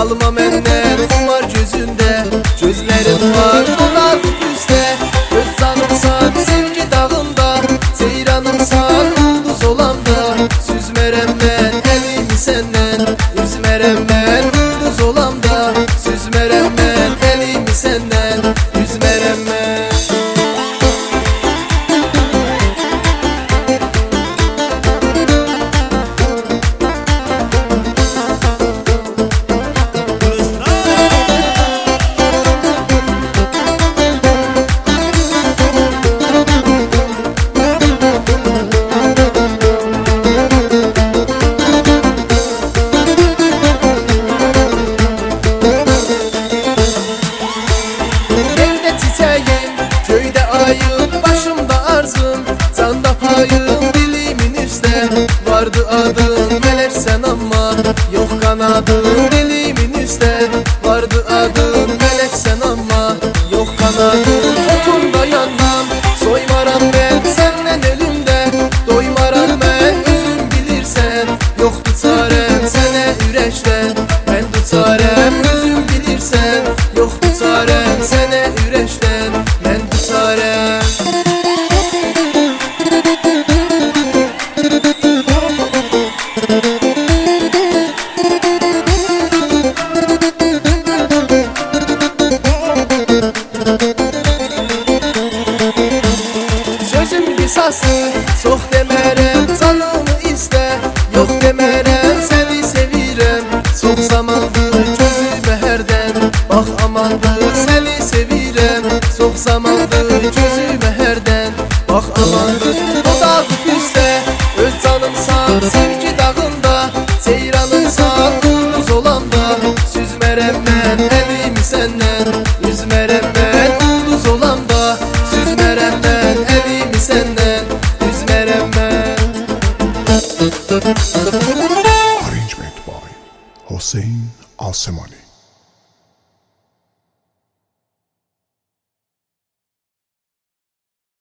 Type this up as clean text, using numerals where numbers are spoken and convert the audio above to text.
Çalma menden kumar gözünde, gözlerim var dolar üstte. Öz canımsan sevgi dağında, seyranımsan ulduz olanda. Süzmerem ben elimi senden, üzmerem ben ulduz olanda. Süzmerem ben elimi senden, üzmerem ben. Köyde ayım, başımda arzum, canda payım, dilimin üstte. Vardı adın, meleksen ama yok kanadın, dilimin üstte. Vardı adın, meleksen ama yok kanadın. Otumda yanmam, soymaram ben senden elimde. Doymaram ben, özün bilirsen. Yoktu çarem sene üreşten, ben tutarem özün bilirsen. Yoktu çarem sene üreşten, ben tutarem. Sözüm qisası, çox demerem canımı iste. Yok demerem seni sevirem, çox zamandır gözümə hərdən. Bax amandır seni sevirem, çox zamandır gözümə hərdən. Bax amandır dodaq üstə, öz canımsan sevgi dağında. Seyranımsan ulduz olanda. Süzmerem mən elimi səndən, üzmerem mən ulduz olanda. Süzmerem mən elimi səndən, üzmerem mən. Arrangement by Hossein Alsemani.